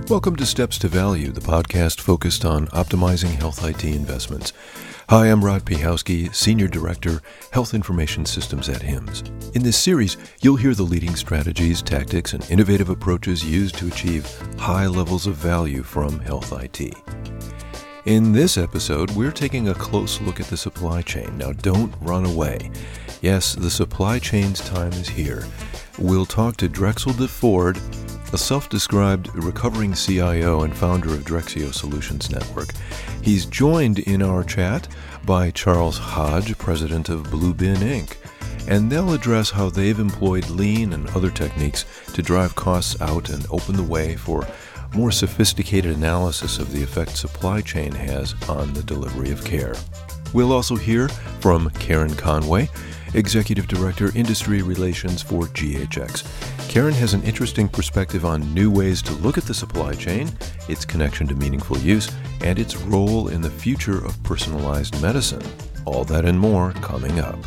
Welcome to Steps to Value, the podcast focused on optimizing health IT investments. Hi, I'm Rod Piechowski, Senior Director, Health Information Systems at HIMSS. In this series, you'll hear the leading strategies, tactics, and innovative approaches used to achieve high levels of value from health IT. In this episode, we're taking a close look at the supply chain. Now, don't run away. Yes, the supply chain's time is here. We'll talk to Drexel DeFord, a self-described recovering CIO and founder of Drexio Solutions Network. He's joined in our chat by Charles Hodge, president of Bluebin Inc., and they'll address how they've employed lean and other techniques to drive costs out and open the way for more sophisticated analysis of the effect supply chain has on the delivery of care. We'll also hear from Karen Conway, Executive Director, Industry Relations for GHX. Karen has an interesting perspective on new ways to look at the supply chain, its connection to meaningful use, and its role in the future of personalized medicine. All that and more coming up.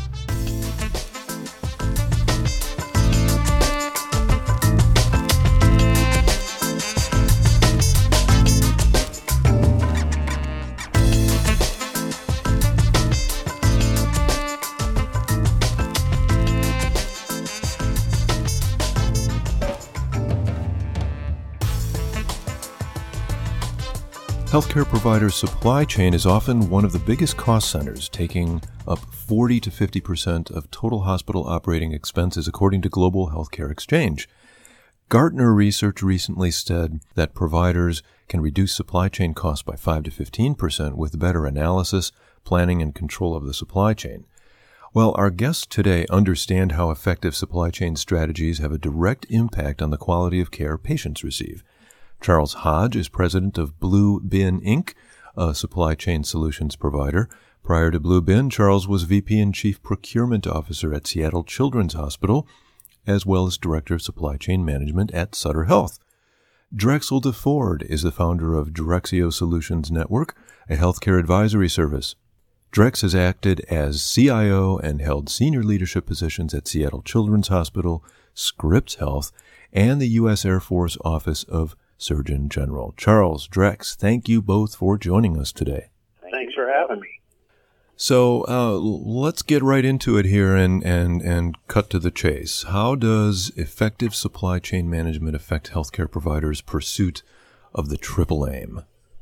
Healthcare providers' supply chain is often one of the biggest cost centers, taking up 40 to 50% of total hospital operating expenses, according to Global Healthcare Exchange. Gartner research recently said that providers can reduce supply chain costs by 5 to 15% with better analysis, planning, and control of the supply chain. Well, our guests today understand how effective supply chain strategies have a direct impact on the quality of care patients receive. Charles Hodge is president of Bluebin Inc., a supply chain solutions provider. Prior to Bluebin, Charles was VP and Chief Procurement Officer at Seattle Children's Hospital, as well as Director of Supply Chain Management at Sutter Health. Drexel DeFord is the founder of Drexio Solutions Network, a healthcare advisory service. Drex has acted as CIO and held senior leadership positions at Seattle Children's Hospital, Scripps Health, and the U.S. Air Force Office of Surgeon General. Charles, Drex, thank you both for joining us today. Thanks for having me. So let's get right into it here and cut to the chase. How does effective supply chain management affect healthcare providers' pursuit of the triple aim?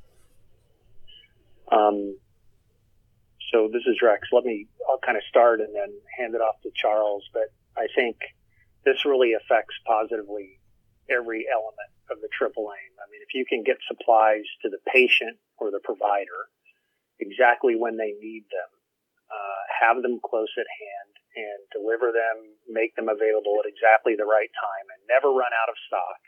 So this is Drex. I'll kind of start and then hand it off to Charles, but I think this really affects positively every element of the triple aim. I mean, if you can get supplies to the patient or the provider exactly when they need them, have them close at hand and deliver them, make them available at exactly the right time and never run out of stock,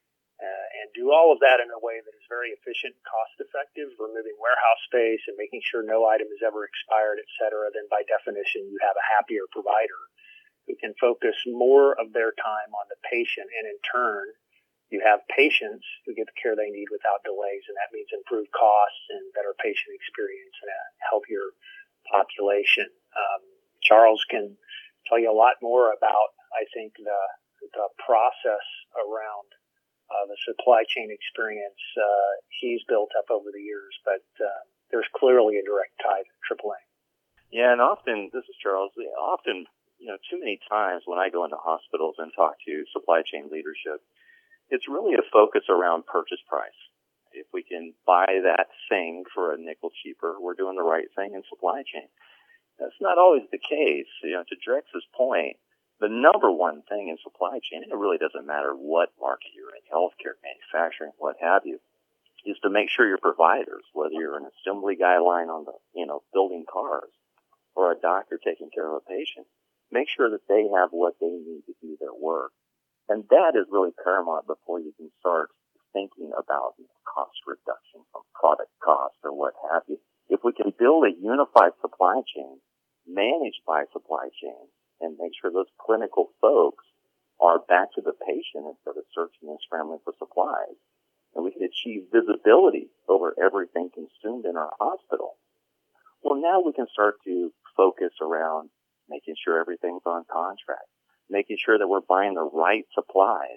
and do all of that in a way that is very efficient and cost effective, removing warehouse space and making sure no item is ever expired, et cetera, then by definition you have a happier provider who can focus more of their time on the patient, and in turn, you have patients who get the care they need without delays, and that means improved costs and better patient experience and a healthier population. Charles can tell you a lot more about, I think, the process around the supply chain experience he's built up over the years, but there's clearly a direct tie to AAA. Yeah, and often, this is Charles, too many times when I go into hospitals and talk to supply chain leadership, it's really a focus around purchase price. If we can buy that thing for a nickel cheaper, we're doing the right thing in supply chain. That's not always the case. To Drex's point, the number one thing in supply chain, and it really doesn't matter what market you're in, healthcare, manufacturing, what have you, is to make sure your providers, whether you're an assembly guy line on the, building cars or a doctor taking care of a patient, make sure that they have what they need to do their work. And that is really paramount before you can start thinking about cost reduction from product cost or what have you. If we can build a unified supply chain, managed by supply chain, and make sure those clinical folks are back to the patient instead of searching and scrambling for supplies, and we can achieve visibility over everything consumed in our hospital, well, now we can start to focus around making sure everything's on contract, making sure that we're buying the right supplies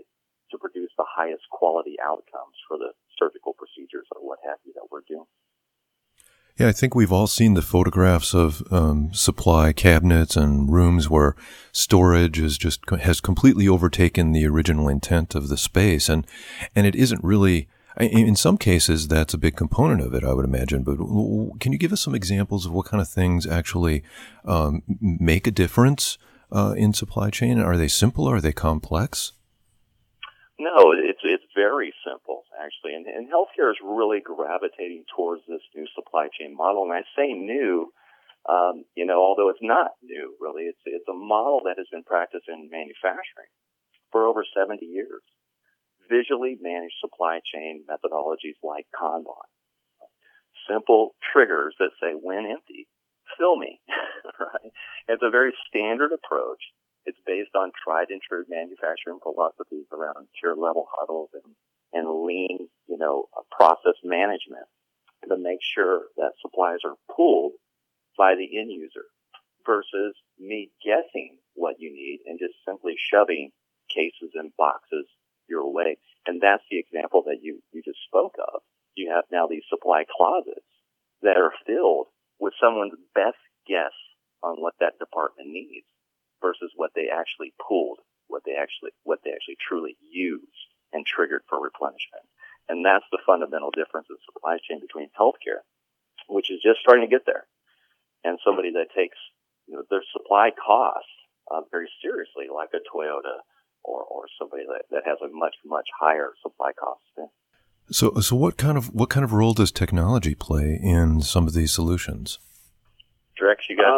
to produce the highest quality outcomes for the surgical procedures or what have you that we're doing. Yeah, I think we've all seen the photographs of supply cabinets and rooms where storage has completely overtaken the original intent of the space, and it isn't really. In some cases, that's a big component of it, I would imagine. But can you give us some examples of what kind of things actually make a difference in supply chain? Are they simple? Are they complex? No, it's very simple, actually. And healthcare is really gravitating towards this new supply chain model. And I say new, although it's not new, really. It's a model that has been practiced in manufacturing for over 70 years. Visually managed supply chain methodologies like Kanban. Simple triggers that say, when empty, fill me, right? It's a very standard approach. It's based on tried and true manufacturing philosophies around tier level huddles and lean, process management to make sure that supplies are pulled by the end user versus me guessing what you need and just simply shoving cases and boxes your way. And that's the example that you just spoke of. You have now these supply closets that are filled with someone's best guess on what that department needs versus what they actually pulled, what they actually truly used and triggered for replenishment. And that's the fundamental difference in supply chain between healthcare, which is just starting to get there, and somebody that takes their supply costs very seriously, like a Toyota or somebody that has a much, much higher supply cost spend. So what kind of role does technology play in some of these solutions? Drex, you got?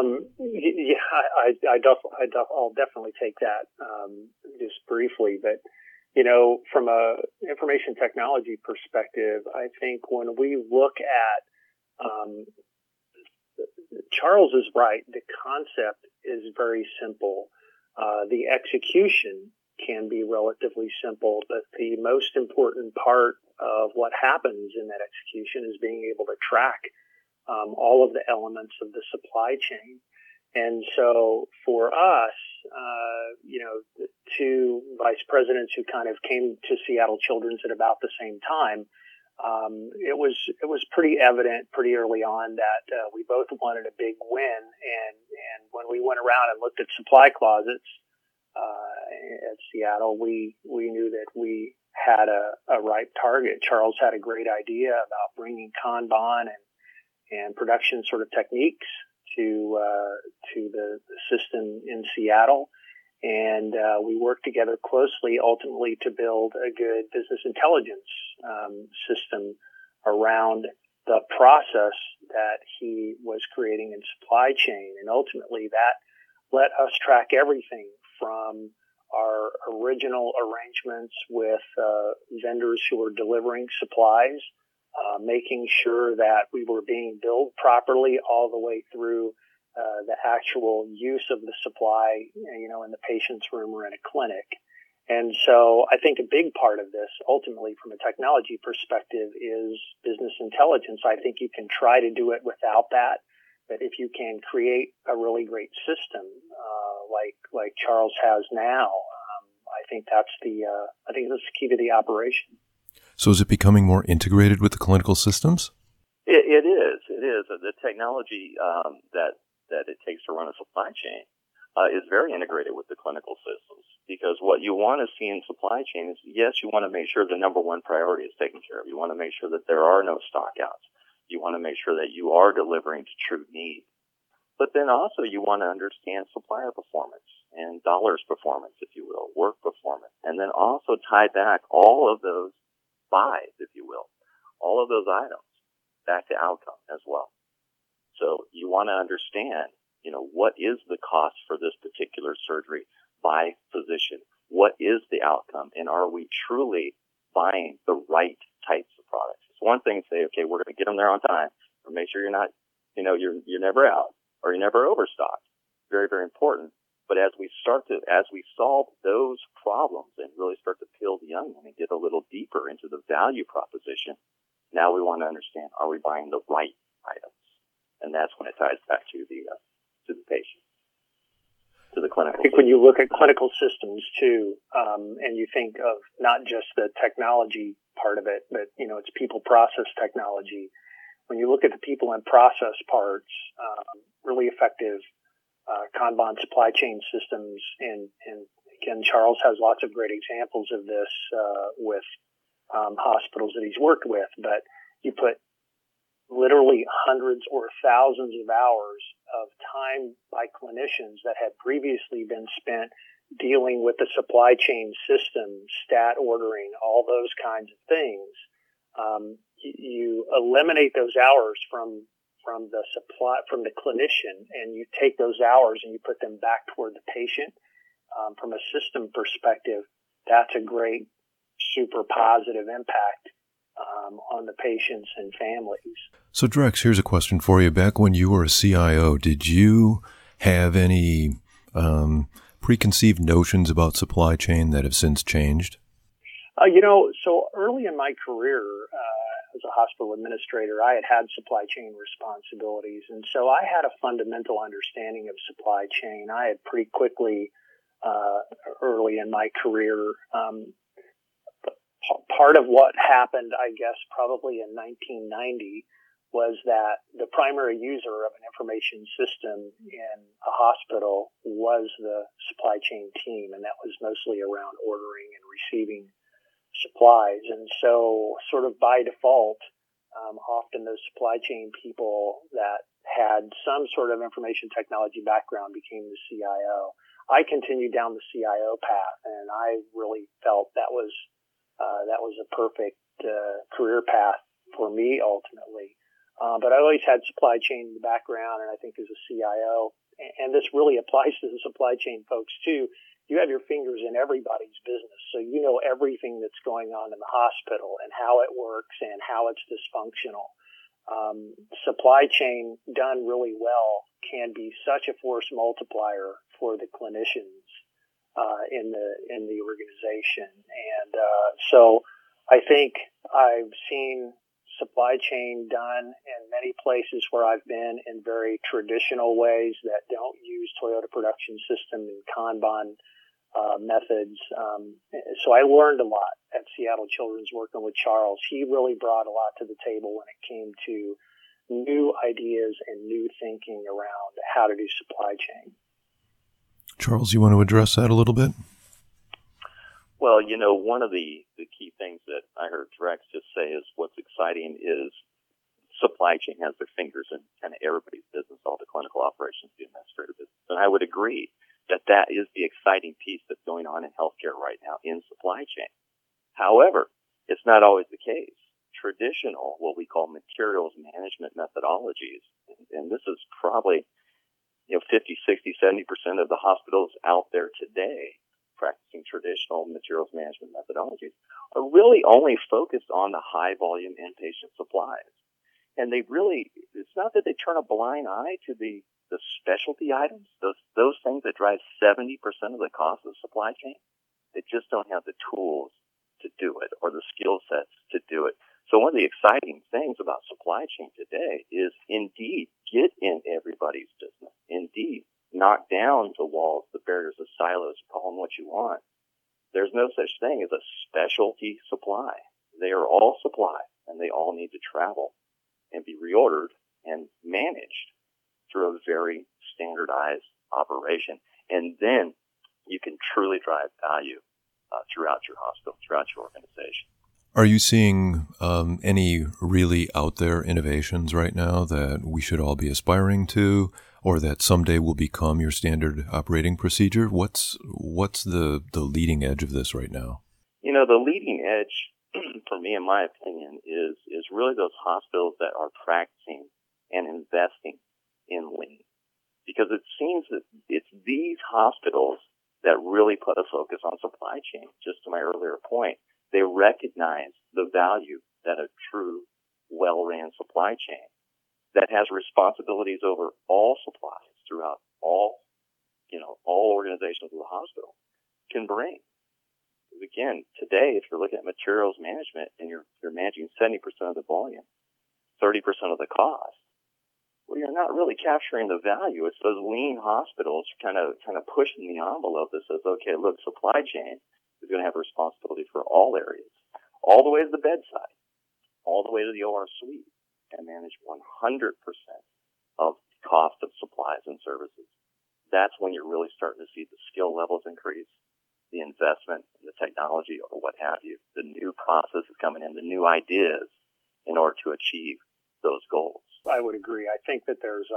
I'll definitely take that just briefly. But from a information technology perspective, I think when we look at Charles is right. The concept is very simple. The execution can be relatively simple, but the most important part of what happens in that execution is being able to track all of the elements of the supply chain. And so for us, the two vice presidents who kind of came to Seattle Children's at about the same time, it was pretty evident pretty early on that we both wanted a big win. And when we went around and looked at supply closets at Seattle, we knew that we had a ripe target. Charles had a great idea about bringing Kanban and production sort of techniques to the system in Seattle. And we worked together closely, ultimately, to build a good business intelligence system around the process that he was creating in supply chain. And ultimately, that let us track everything from our original arrangements with vendors who were delivering supplies, making sure that we were being billed properly all the way through the actual use of the supply, in the patient's room or in a clinic. And so I think a big part of this, ultimately, from a technology perspective, is business intelligence. I think you can try to do it without that, but if you can create a really great system like Charles has now, I think that's the key to the operation. So is it becoming more integrated with the clinical systems? It is. The technology that it takes to run a supply chain is very integrated with the clinical systems, because what you want to see in supply chain is, yes, you want to make sure the number one priority is taken care of. You want to make sure that there are no stockouts. You want to make sure that you are delivering to true need. But then also you want to understand supplier performance and dollars performance, if you will, work performance, and then also tie back all of those buys, if you will, all of those items back to outcome as well. So you want to understand, what is the cost for this particular surgery by physician? What is the outcome? And are we truly buying the right types of products? It's one thing to say, okay, we're going to get them there on time, or make sure you're not, you're never out or you're never overstocked. Very, very important. But as we solve those problems and really start to peel the onion and get a little deeper into the value proposition, now we want to understand, are we buying the right items? And that's when it ties back to the patient. to the clinical. I think when you look at clinical systems too, and you think of not just the technology part of it, but it's people process technology. When you look at the people and process parts, really effective Kanban supply chain systems, and again, Charles has lots of great examples of this with hospitals that he's worked with. But you put literally hundreds or thousands of hours of time by clinicians that had previously been spent dealing with the supply chain system, stat ordering, all those kinds of things. You eliminate those hours from the clinician, and you take those hours and you put them back toward the patient. From a system perspective, that's a great, super positive impact on the patients and families. So, Drex, here's a question for you. Back when you were a CIO, did you have any preconceived notions about supply chain that have since changed? So early in my career as a hospital administrator, I had supply chain responsibilities. And so I had a fundamental understanding of supply chain. I had pretty quickly, early in my career, part of what happened, I guess, probably in 1990 was that the primary user of an information system in a hospital was the supply chain team, and that was mostly around ordering and receiving supplies. And so sort of by default, often those supply chain people that had some sort of information technology background became the CIO. I continued down the CIO path, and I really felt that was a perfect career path for me ultimately. But I always had supply chain in the background, and I think as a CIO, and this really applies to the supply chain folks too, you have your fingers in everybody's business. So you know everything that's going on in the hospital and how it works and how it's dysfunctional. Supply chain done really well can be such a force multiplier for the clinicians in the organization. And so I think I've seen supply chain done in many places where I've been in very traditional ways that don't use Toyota Production System and Kanban methods. So I learned a lot at Seattle Children's working with Charles. He really brought a lot to the table when it came to new ideas and new thinking around how to do supply chain. Charles, you want to address that a little bit? Well, one of the key things that I heard Drex just say is what's exciting is supply chain has their fingers in kind of everybody's business, all the clinical operations, the administrative business. And I would agree that is the exciting piece that's going on in healthcare right now in supply chain. However, it's not always the case. Traditional, what we call materials management methodologies, and this is probably 50, 60, 70% of the hospitals out there today practicing traditional materials management methodologies are really only focused on the high volume inpatient supplies. And it's not that they turn a blind eye to the specialty items, those things that drive 70% of the cost of the supply chain. They just don't have the tools to do it or the skill sets to do it. So one of the exciting things about supply chain today is indeed get in everybody's business. Indeed, knock down the walls, the barriers, the silos, call them what you want. There's no such thing as a specialty supply. They are all supply, and they all need to travel and be reordered and managed through a very standardized operation. And then you can truly drive value throughout your hospital, throughout your organization. Are you seeing any really out there innovations right now that we should all be aspiring to, or that someday will become your standard operating procedure? What's the leading edge of this right now? The leading edge, for me, in my opinion, is really those hospitals that are practicing and investing in lean, because it seems that it's these hospitals that really put a focus on supply chain. Just to my earlier point, they recognize the value that a true, well-ran supply chain that has responsibilities over all supplies throughout all organizations of the hospital can bring. Again, today, if you're looking at materials management and you're managing 70% of the volume, 30% of the cost, well, you're not really capturing the value. It's those lean hospitals kind of pushing the envelope that says, okay, look, supply chain is going to have responsibility for all areas, all the way to the bedside, all the way to the OR suite, and manage 100% of the cost of supplies and services. That's when you're really starting to see the skill levels increase, the investment in the technology or what have you, the new processes coming in, the new ideas in order to achieve those goals. I would agree. I think that there's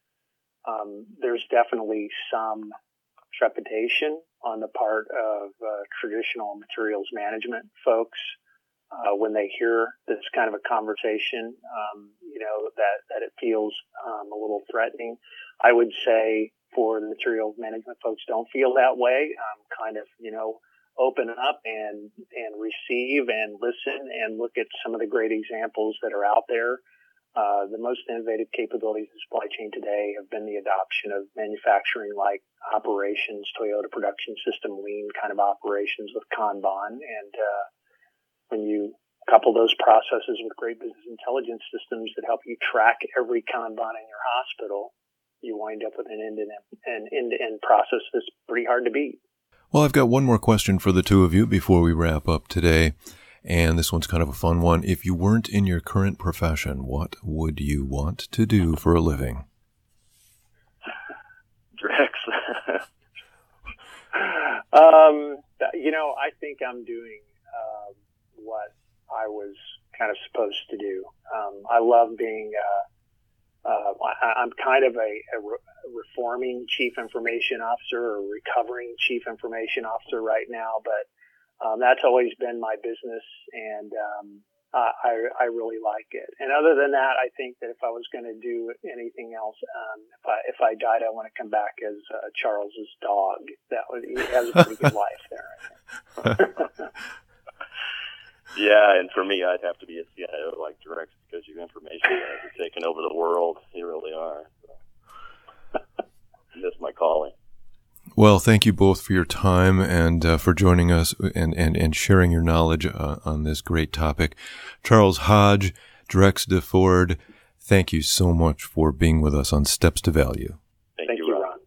definitely some trepidation on the part of traditional materials management folks when they hear this kind of a conversation. That it feels a little threatening. I would say for the materials management folks, don't feel that way. Open up and receive and listen and look at some of the great examples that are out there. The most innovative capabilities of supply chain today have been the adoption of manufacturing like operations, Toyota Production System, lean kind of operations with Kanban. And when you couple those processes with great business intelligence systems that help you track every Kanban in your hospital, you wind up with an end-to-end process that's pretty hard to beat. Well, I've got one more question for the two of you before we wrap up today. And this one's kind of a fun one. If you weren't in your current profession, what would you want to do for a living? Drex. I think I'm doing what I was kind of supposed to do. I love being I'm kind of a reforming chief information officer or recovering chief information officer right now, but that's always been my business, and I really like it. And other than that, I think that if I was going to do anything else, if I died, I want to come back as Charles's dog. He has a pretty good life there, I think. Yeah, and for me, I'd have to be a CIO like Drex, because you information guys are taking over the world. You really are. So. That's my calling. Well, thank you both for your time and for joining us and sharing your knowledge on this great topic. Charles Hodge, Drex DeFord, thank you so much for being with us on Steps to Value. Thank you, Ron.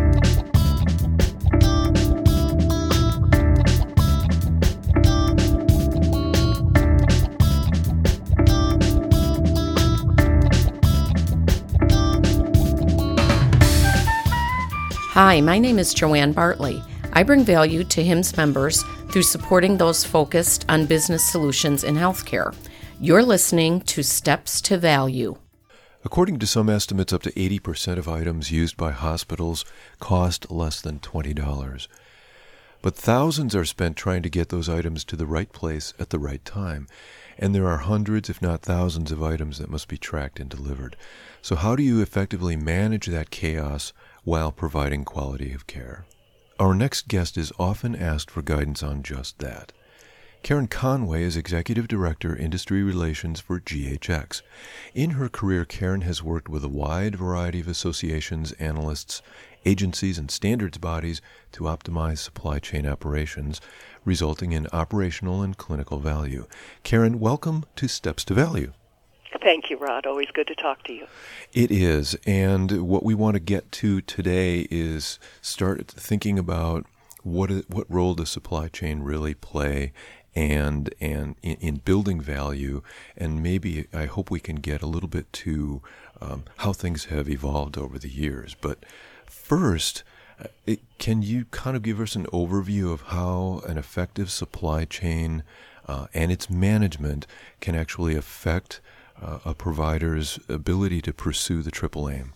Hi, my name is Joanne Bartley. I bring value to HIMSS members through supporting those focused on business solutions in healthcare. You're listening to Steps to Value. According to some estimates, up to 80% of items used by hospitals cost less than $20. But thousands are spent trying to get those items to the right place at the right time. And there are hundreds, if not thousands, of items that must be tracked and delivered. So how do you effectively manage that chaos while providing quality of care? Our next guest is often asked for guidance on just that. Karen Conway is Executive Director, Industry Relations for GHX. In her career, Karen has worked with a wide variety of associations, analysts, agencies, and standards bodies to optimize supply chain operations, resulting in operational and clinical value. Karen, welcome to Steps to Value. Thank you, Rod. Always good to talk to you. It is, and what we want to get to today is start thinking about what role does supply chain really play and in building value, and maybe I hope we can get a little bit to how things have evolved over the years. But first, can you kind of give us an overview of how an effective supply chain and its management can actually affect a provider's ability to pursue the triple aim?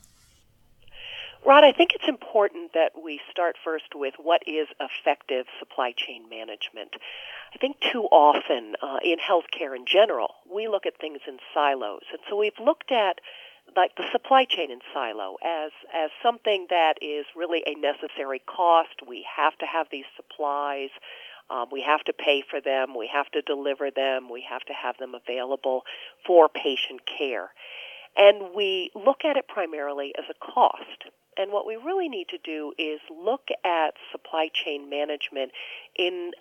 Rod, I think it's important that we start first with what is effective supply chain management. I think too often in healthcare in general, we look at things in silos. And so we've looked at like the supply chain in silo as something that is really a necessary cost. We have to have these supplies. We have to pay for them. We have to deliver them. We have to have them available for patient care. And we look at it primarily as a cost. And what we really need to do is look at supply chain management in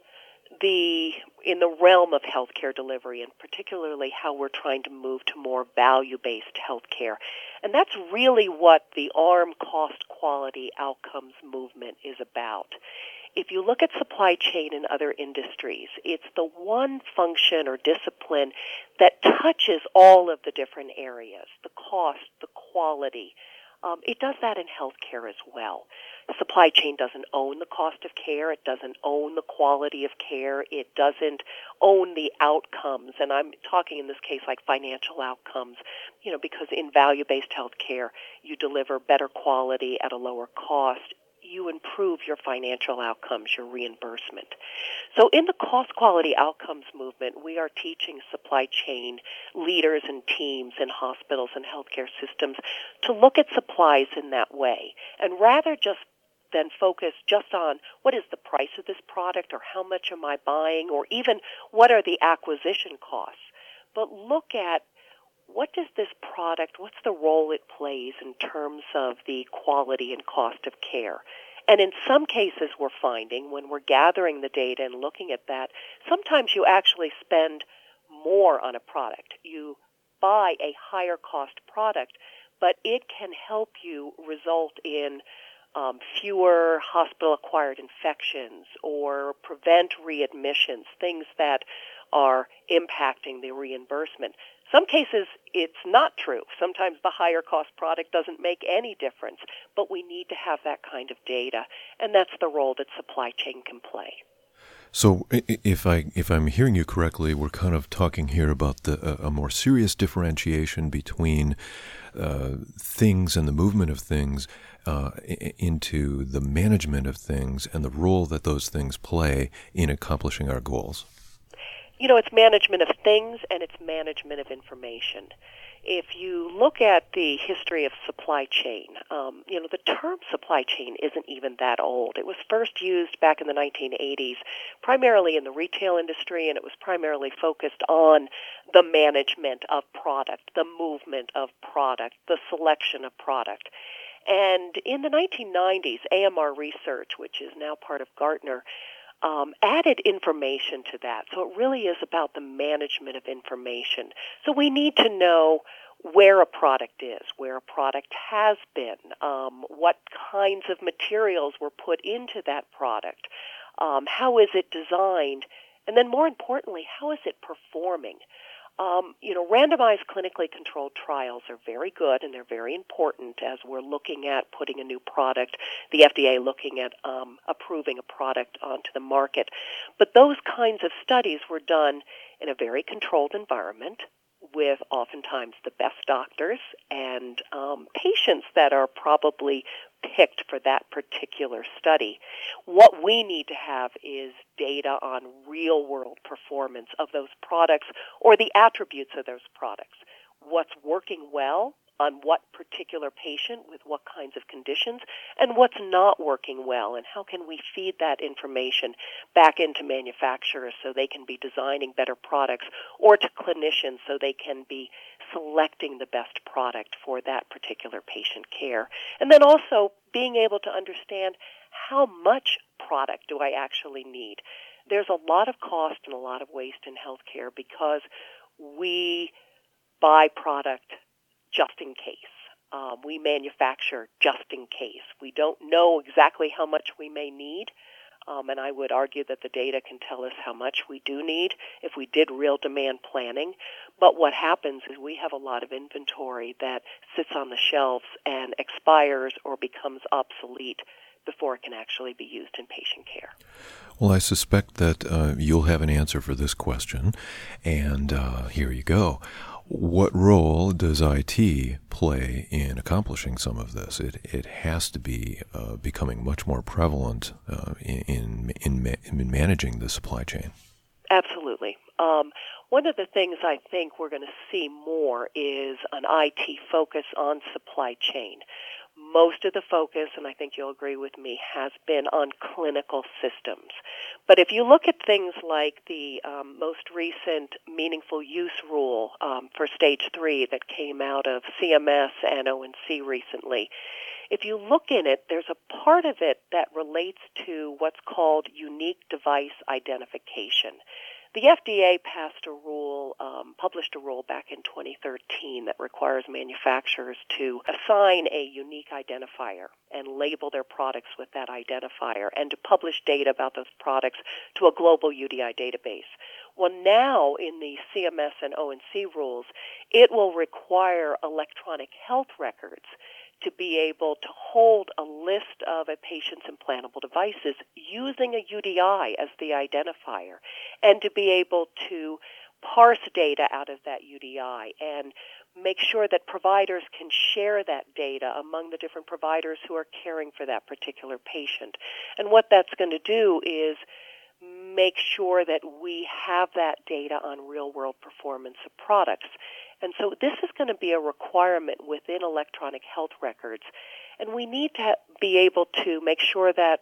in the realm of healthcare delivery, and particularly how we're trying to move to more value-based healthcare. And that's really what the ARM cost quality outcomes movement is about. If you look at supply chain in other industries, it's the one function or discipline that touches all of the different areas, the cost, the quality. It does that in healthcare as well. Supply chain doesn't own the cost of care. It doesn't own the quality of care. It doesn't own the outcomes. And I'm talking in this case like financial outcomes, because in value-based healthcare, you deliver better quality at a lower cost. You improve your financial outcomes, your reimbursement. So in the cost quality outcomes movement, we are teaching supply chain leaders and teams in hospitals and healthcare systems to look at supplies in that way. And rather than focus just on what is the price of this product or how much am I buying or even what are the acquisition costs, but look at what does this product, what's the role it plays in terms of the quality and cost of care? And in some cases we're finding when we're gathering the data and looking at that, sometimes you actually spend more on a product. You buy a higher cost product, but it can help you result in fewer hospital-acquired infections or prevent readmissions, things that are impacting the reimbursement. Some cases, it's not true. Sometimes the higher cost product doesn't make any difference, but we need to have that kind of data, and that's the role that supply chain can play. So if I'm hearing you correctly, we're kind of talking here about a more serious differentiation between things and the movement of things into the management of things and the role that those things play in accomplishing our goals. It's management of things and it's management of information. If you look at the history of supply chain, the term supply chain isn't even that old. It was first used back in the 1980s, primarily in the retail industry, and it was primarily focused on the management of product, the movement of product, the selection of product. And in the 1990s, AMR Research, which is now part of Gartner, added information to that. So it really is about the management of information. So we need to know where a product is, where a product has been, what kinds of materials were put into that product, how is it designed, and then more importantly, how is it performing? Randomized clinically controlled trials are very good and they're very important as we're looking at putting a new product, the FDA looking at approving a product onto the market. But those kinds of studies were done in a very controlled environment with oftentimes the best doctors and patients that are probably picked for that particular study. What we need to have is data on real-world performance of those products or the attributes of those products. What's working well on what particular patient with what kinds of conditions, and what's not working well, and how can we feed that information back into manufacturers so they can be designing better products, or to clinicians so they can be selecting the best product for that particular patient care. And then also being able to understand how much product do I actually need. There's a lot of cost and a lot of waste in healthcare because we buy product just in case. We manufacture just in case. We don't know exactly how much we may need, and I would argue that the data can tell us how much we do need if we did real demand planning. But what happens is we have a lot of inventory that sits on the shelves and expires or becomes obsolete before it can actually be used in patient care. Well, I suspect that you'll have an answer for this question, and here you go. What role does IT play in accomplishing some of this? It has to be becoming much more prevalent in managing the supply chain. Absolutely. One of the things I think we're going to see more is an IT focus on supply chain. Most of the focus, and I think you'll agree with me, has been on clinical systems. But if you look at things like the most recent meaningful use rule for Stage 3 that came out of CMS and ONC recently, if you look in it, there's a part of it that relates to what's called unique device identification. The FDA published a rule back in 2013 that requires manufacturers to assign a unique identifier and label their products with that identifier and to publish data about those products to a global UDI database. Well, now in the CMS and ONC rules, it will require electronic health records to be able to hold a list of a patient's implantable devices using a UDI as the identifier, and to be able to parse data out of that UDI and make sure that providers can share that data among the different providers who are caring for that particular patient. And what that's going to do is make sure that we have that data on real-world performance of products. And so this is going to be a requirement within electronic health records. And we need to be able to make sure that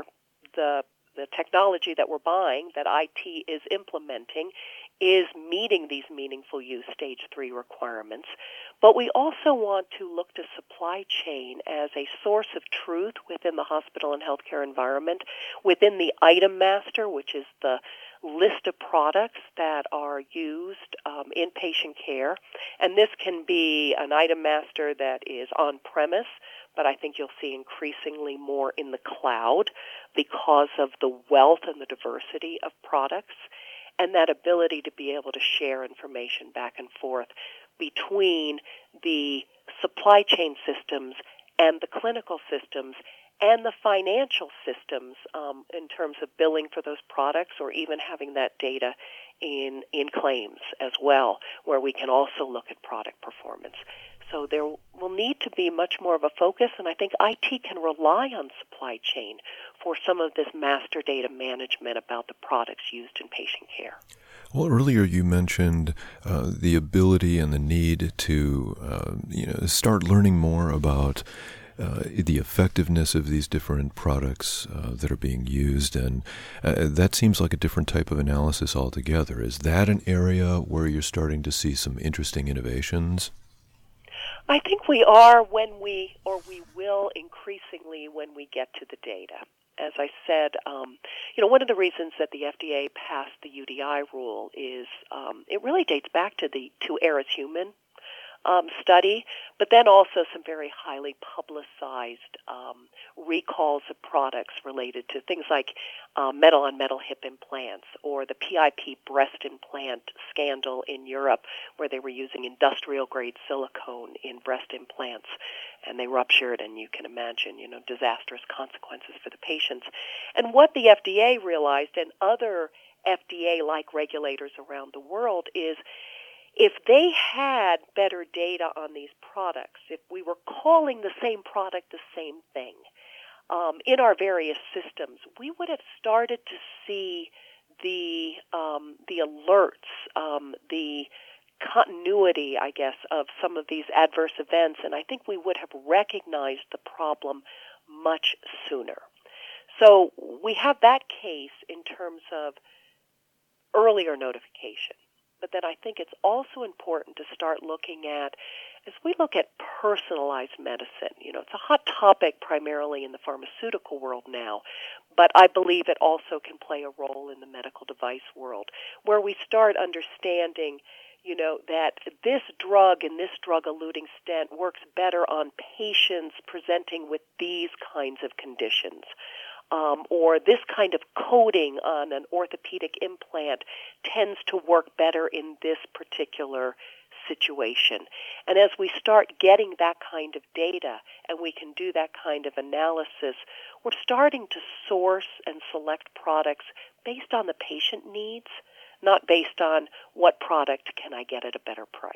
the technology that we're buying, that IT is implementing, is meeting these meaningful use stage 3 requirements. But we also want to look to supply chain as a source of truth within the hospital and healthcare environment, within the item master, which is the list of products that are used in patient care. And this can be an item master that is on-premise, but I think you'll see increasingly more in the cloud because of the wealth and the diversity of products, and that ability to be able to share information back and forth between the supply chain systems and the clinical systems and the financial systems in terms of billing for those products, or even having that data in claims as well, where we can also look at product performance. So there will need to be much more of a focus, and I think IT can rely on supply chain for some of this master data management about the products used in patient care. Well, earlier you mentioned the ability and the need to start learning more about the effectiveness of these different products that are being used, and that seems like a different type of analysis altogether. Is that an area where you're starting to see some interesting innovations? I think we are we will increasingly when we get to the data. As I said, one of the reasons that the FDA passed the UDI rule is it really dates back to the Eras Human study, but then also some very highly publicized recalls of products related to things like metal-on-metal hip implants, or the PIP breast implant scandal in Europe, where they were using industrial-grade silicone in breast implants, and they ruptured, and you can imagine, disastrous consequences for the patients. And what the FDA realized, and other FDA-like regulators around the world, is if they had better data on these products, if we were calling the same product the same thing in our various systems, we would have started to see the alerts, the continuity, I guess, of some of these adverse events, and I think we would have recognized the problem much sooner. So we have that case in terms of earlier notification. But then I think it's also important to start looking at, as we look at personalized medicine, it's a hot topic primarily in the pharmaceutical world now, but I believe it also can play a role in the medical device world, where we start understanding, that this drug and this drug-eluting stent works better on patients presenting with these kinds of conditions. Or this kind of coating on an orthopedic implant tends to work better in this particular situation. And as we start getting that kind of data and we can do that kind of analysis, we're starting to source and select products based on the patient needs, not based on what product can I get at a better price.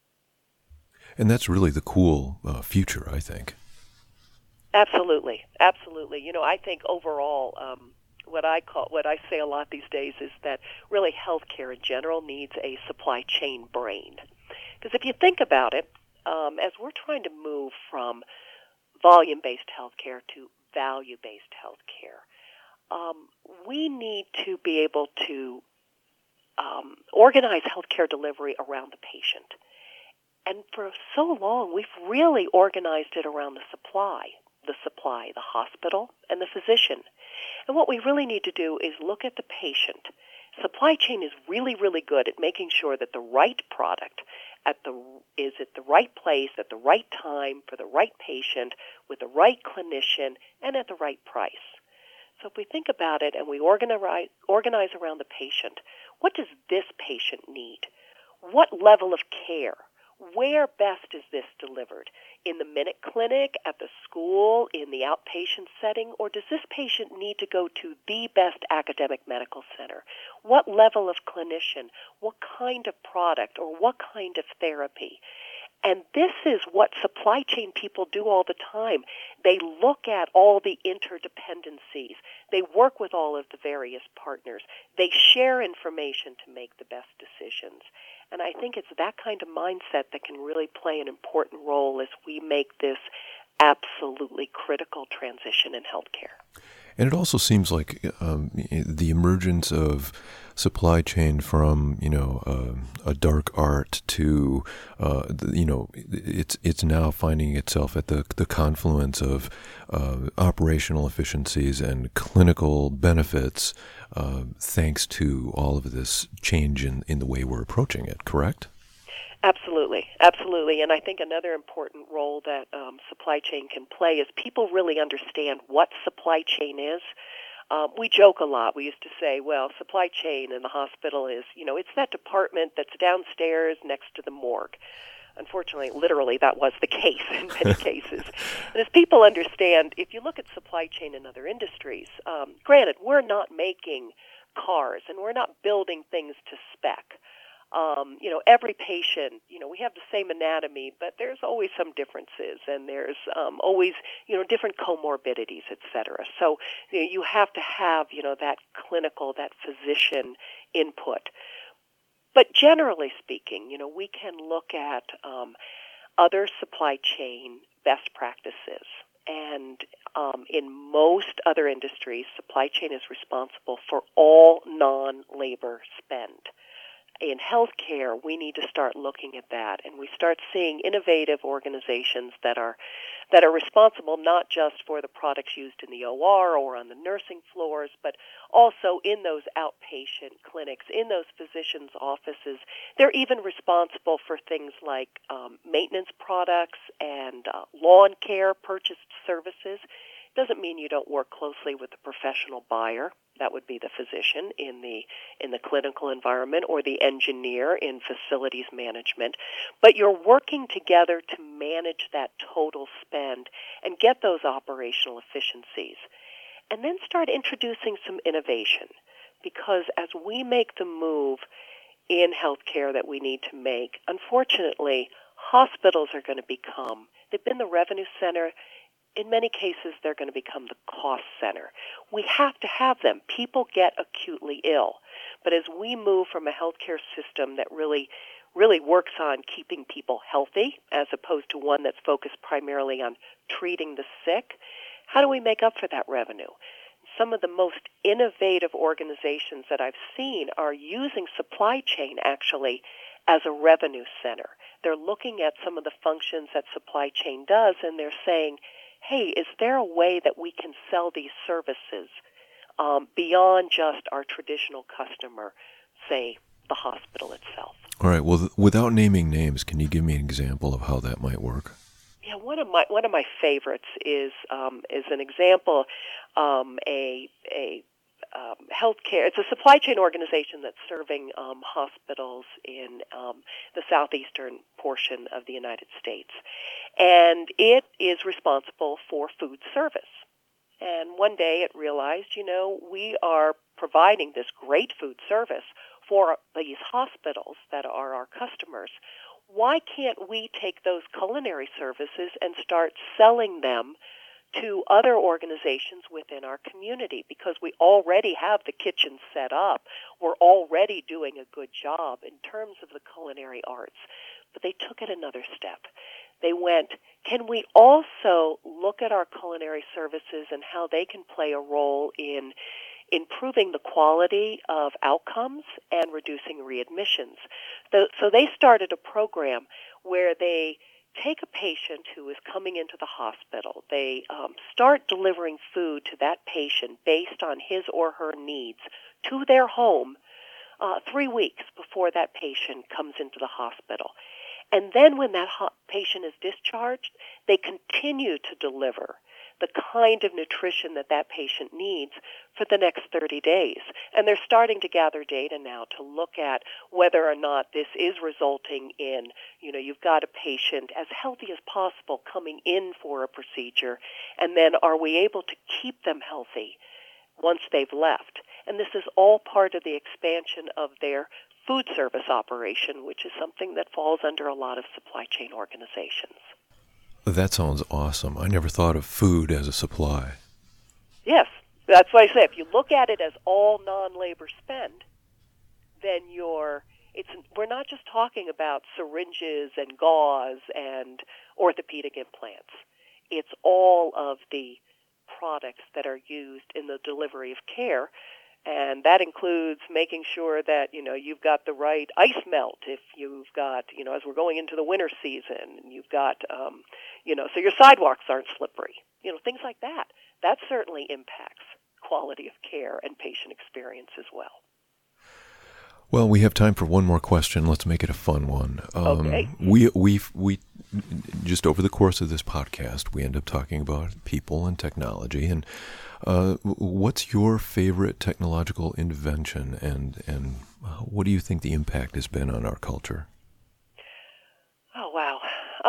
And that's really the cool future, I think. Absolutely, absolutely. I think overall, what I say a lot these days is that really healthcare in general needs a supply chain brain. Because if you think about it, as we're trying to move from volume-based healthcare to value-based healthcare, we need to be able to organize healthcare delivery around the patient. And for so long, we've really organized it around the supply, the hospital, and the physician. And what we really need to do is look at the patient. Supply chain is really, really good at making sure that the right product is at the right place, at the right time, for the right patient, with the right clinician, and at the right price. So if we think about it and we organize around the patient, what does this patient need? What level of care? Where best is this delivered? In the Minute Clinic, at the school, in the outpatient setting, or does this patient need to go to the best academic medical center? What level of clinician? What kind of product or what kind of therapy? And this is what supply chain people do all the time. They look at all the interdependencies. They work with all of the various partners. They share information to make the best decisions. And I think it's that kind of mindset that can really play an important role as we make this absolutely critical transition in healthcare. And it also seems like the emergence of supply chain from a dark art to it's now finding itself at the confluence of operational efficiencies and clinical benefits thanks to all of this change in the way we're approaching it. Correct? Absolutely, absolutely. And I think another important role that supply chain can play is people really understand what supply chain is. We joke a lot. We used to say, well, supply chain in the hospital is, it's that department that's downstairs next to the morgue. Unfortunately, literally, that was the case in many cases. And as people understand, if you look at supply chain in other industries, granted, we're not making cars and we're not building things to spec. Every patient, we have the same anatomy, but there's always some differences, and there's always, different comorbidities, et cetera. So you have to have, that clinical, that physician input. But generally speaking, we can look at other supply chain best practices. And in most other industries, supply chain is responsible for all non-labor spend. In healthcare, we need to start looking at that, and we start seeing innovative organizations that are responsible not just for the products used in the OR or on the nursing floors, but also in those outpatient clinics, in those physicians' offices. They're even responsible for things like maintenance products and lawn care purchased services. Doesn't mean you don't work closely with the professional buyer. That would be the physician in the clinical environment, or the engineer in facilities management. But you're working together to manage that total spend and get those operational efficiencies. And then start introducing some innovation. Because as we make the move in healthcare that we need to make, unfortunately, hospitals are going to they've been the revenue center. In many cases, they're going to become the cost center. We have to have them. People get acutely ill. But as we move from a healthcare system that really works on keeping people healthy, as opposed to one that's focused primarily on treating the sick, how do we make up for that revenue? Some of the most innovative organizations that I've seen are using supply chain actually as a revenue center. They're looking at some of the functions that supply chain does, and they're saying, hey, is there a way that we can sell these services beyond just our traditional customer, say, the hospital itself? All right. Well, without naming names, can you give me an example of how that might work? Yeah, one of my favorites is an example, a healthcare. It's a supply chain organization that's serving hospitals in the southeastern portion of the United States. And it is responsible for food service. And one day it realized, we are providing this great food service for these hospitals that are our customers. Why can't we take those culinary services and start selling them to other organizations within our community? Because we already have the kitchen set up. We're already doing a good job in terms of the culinary arts. But they took it another step. They went, can we also look at our culinary services and how they can play a role in improving the quality of outcomes and reducing readmissions. So they started a program where they take a patient who is coming into the hospital. They start delivering food to that patient based on his or her needs to their home 3 weeks before that patient comes into the hospital. And then when that patient is discharged, they continue to deliver the kind of nutrition that that patient needs for the next 30 days. And they're starting to gather data now to look at whether or not this is resulting in, you've got a patient as healthy as possible coming in for a procedure, and then are we able to keep them healthy once they've left? And this is all part of the expansion of their food service operation, which is something that falls under a lot of supply chain organizations. That sounds awesome. I never thought of food as a supply. Yes, that's why I say if you look at it as all non-labor spend, then we're not just talking about syringes and gauze and orthopedic implants. It's all of the products that are used in the delivery of care. And that includes making sure that, you've got the right ice melt if you've got, as we're going into the winter season, and you've got, so your sidewalks aren't slippery, things like that. That certainly impacts quality of care and patient experience as well. Well, we have time for one more question. Let's make it a fun one. Okay. We just over the course of this podcast, we end up talking about people and technology. And what's your favorite technological invention, and what do you think the impact has been on our culture? Oh, wow.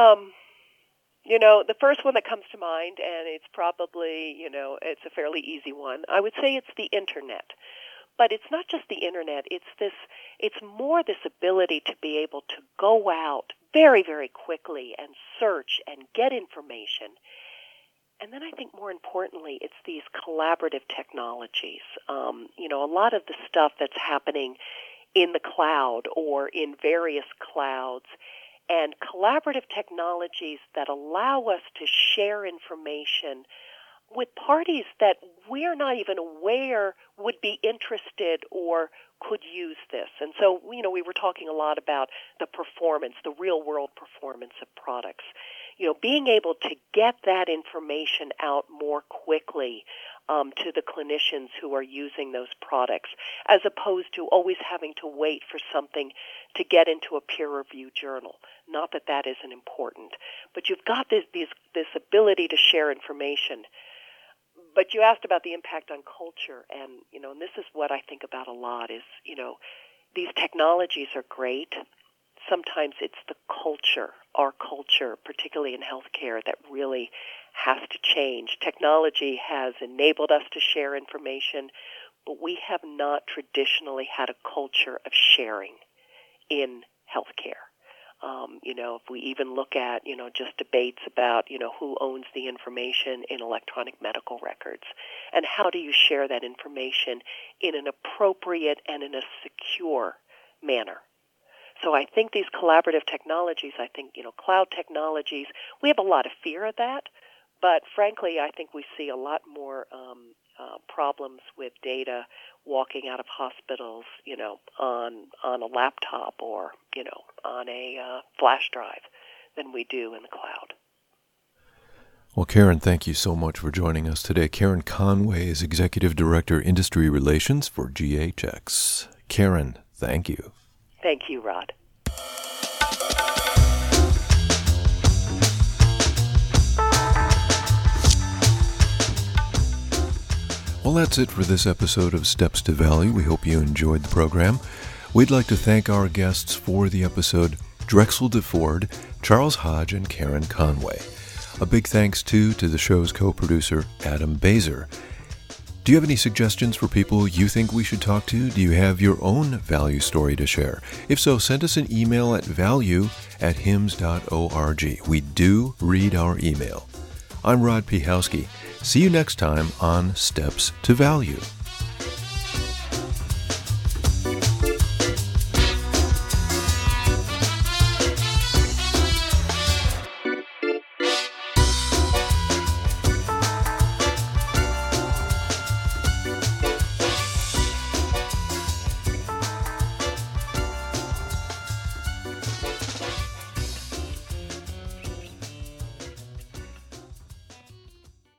The first one that comes to mind, and it's probably, it's a fairly easy one, I would say it's the Internet. But it's not just the Internet, it's more this ability to be able to go out very, very quickly and search and get information. And then I think more importantly, it's these collaborative technologies. A lot of the stuff that's happening in the cloud or in various clouds, and collaborative technologies that allow us to share information with parties that we're not even aware would be interested or could use this. And so, we were talking a lot about the performance, the real-world performance of products. Being able to get that information out more quickly to the clinicians who are using those products, as opposed to always having to wait for something to get into a peer-reviewed journal. Not that that isn't important, but you've got this ability to share information. But you asked about the impact on culture, and and this is what I think about a lot is, these technologies are great. Sometimes it's the culture, our culture, particularly in healthcare, that really has to change. Technology has enabled us to share information, but we have not traditionally had a culture of sharing in healthcare. If we even look at, just debates about, who owns the information in electronic medical records, and how do you share that information in an appropriate and in a secure manner. So I think these collaborative technologies, cloud technologies, we have a lot of fear of that, but frankly, I think we see a lot more problems with data walking out of hospitals, on a laptop or, on a flash drive than we do in the cloud. Well, Karen, thank you so much for joining us today. Karen Conway is Executive Director, Industry Relations for GHX. Karen, thank you. Thank you, Rod. Well, that's it for this episode of Steps to Value. We hope you enjoyed the program. We'd like to thank our guests for the episode, Drexel DeFord, Charles Hodge, and Karen Conway. A big thanks, too, to the show's co-producer, Adam Baser. Do you have any suggestions for people you think we should talk to? Do you have your own value story to share? If so, send us an email at value@hims.org. We do read our email. I'm Rod Piechowski. See you next time on Steps to Value.